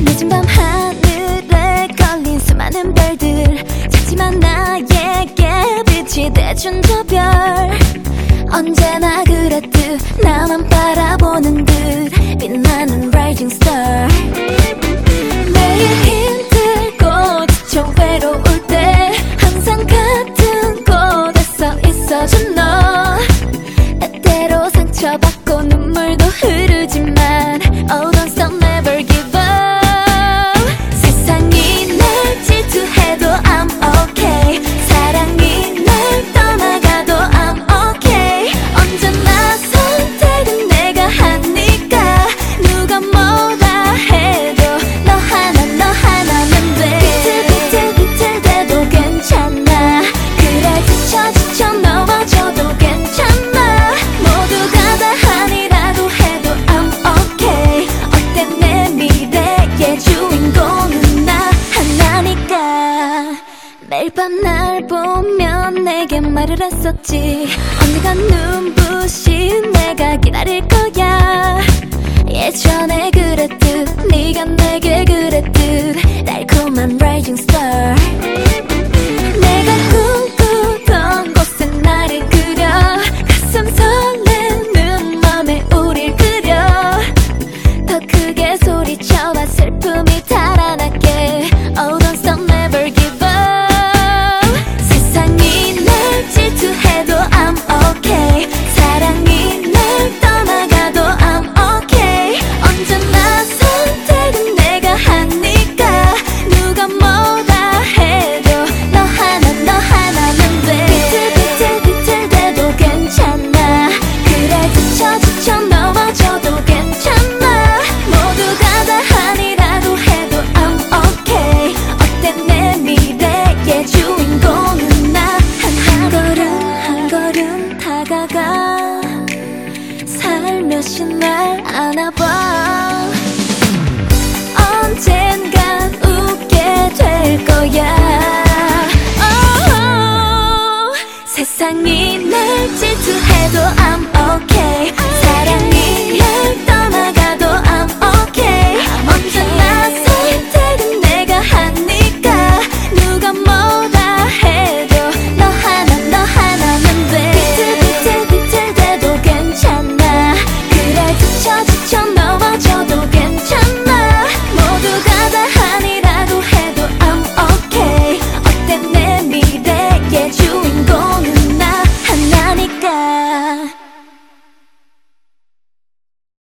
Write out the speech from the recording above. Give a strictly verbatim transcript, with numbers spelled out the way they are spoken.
늦은 밤 하늘에 걸린 수많은 별들, 작지만 나에게 빛이 돼준 저 별. 언제나 그랬듯 나만 바라보는 듯 빛나는 rising star. 매일 힘들고 지쳐 외로울 때 항상 같은 곳에 서 있어준 너. 때때로 상처받고 눈물도 흐르지만 Oh don't stop never give up. 세상이 날 질투해도 I'm okay. 사랑이 날 떠나가도 I'm okay. 언제나 선택은 내가 하니까 누가 뭐라 해도 너 하나 너 하나면 돼. 비틀비틀 비틀대도 괜찮아. 그래 지쳐 지쳐 넘어져도 괜찮아. 모두가 다 아니라고 해도 I'm okay. 어때 내 미래의 주인공은 나 하나니까. 매일 밤 날 보면 내게 말을 했었지. 언젠가 눈부신 내가 기다릴 거야. 예전에 그랬듯 네가 내게 그랬듯 달콤한 rising star. 내가 꿈꾸던 곳에 나를 그려 가슴 설레는 맘에 우릴 그려 더 크게 소리쳐봐 슬픔이 달아나게 Oh don't stop never give up. 세상이 날 질투해도 I'm okay. 사랑이 날 떠나가도 I'm okay. 언제나 선택은 내가 하니까 누가 뭐라 해도 너 하나 너 하나면 돼. 비틀비틀 비틀대도 괜찮아. 그래 지쳐 지쳐 넘어져도 괜찮아. 모두가 다 아니라고 해도 I'm okay. 어때 내 미래의 주인공은 나. 한 걸음 한 걸음 다가가 살며시 날 안아봐. 언젠간 웃게 될 거야. oh, 세상이 날 질투해도 I'm okay.